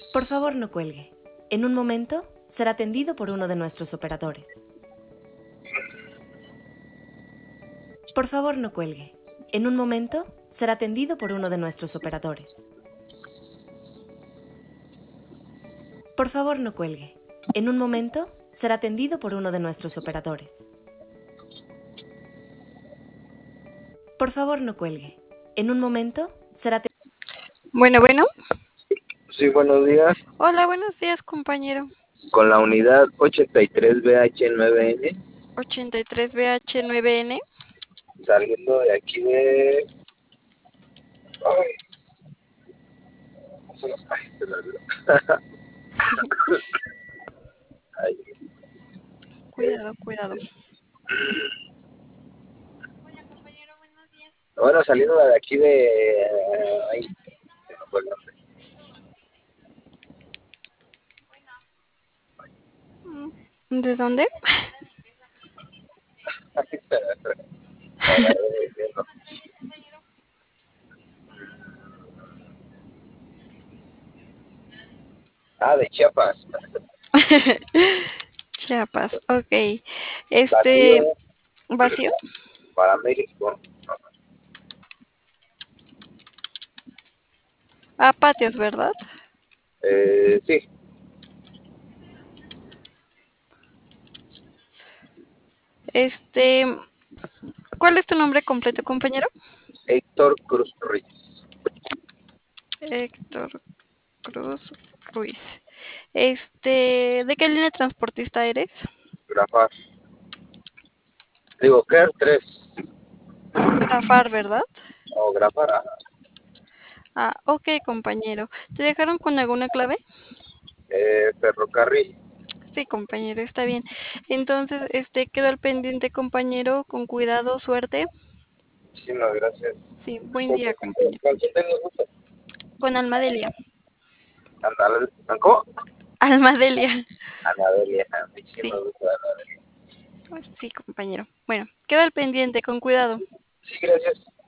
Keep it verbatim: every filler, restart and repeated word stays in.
Por favor, no cuelgue. En un momento será atendido por uno de nuestros operadores. Por favor, no cuelgue. En un momento será atendido por uno de nuestros operadores. Por favor, no cuelgue. En un momento será atendido por uno de nuestros operadores. Por favor, no cuelgue. En un momento será atendido. Bueno, bueno. Sí, buenos días. Hola, buenos días, compañero. Con la unidad ochenta y tres B H nueve N. ochenta y tres B H nueve N. Saliendo de aquí de... Ay, Ay se me olvidó. Ay. Cuidado, cuidado. Bueno, saliendo de aquí de... Ay, se me fue el nombre. ¿De dónde? Ay, se me fue. Me agarré diciendo. Ah, de Chiapas. Chiapas, ok. Este, Vacío ¿vacío? para México. Ah, patios, ¿verdad? Eh, sí, Este, ¿cuál es tu nombre completo, compañero? Héctor Cruz Ruiz. Héctor Cruz Ruiz. Este, ¿de qué línea transportista eres? Grafar. Digo, Care tres. Grafar, ¿verdad? O Grafar. ah, Ah, ok, compañero. ¿Te dejaron con alguna clave? Eh, ferrocarril. Sí, compañero, está bien. Entonces, este, quedo al pendiente, compañero, con cuidado, suerte. Muchísimas gracias. Sí, buen ¿Con día, compañero. con quién tengo el gusto? Con Almadelia. Andale, ¿cómo? Almadelia. Anadelia. Sí, Muchísimas gracias, Anadelia. pues sí, compañero. Bueno, queda al pendiente, con cuidado. Sí, gracias.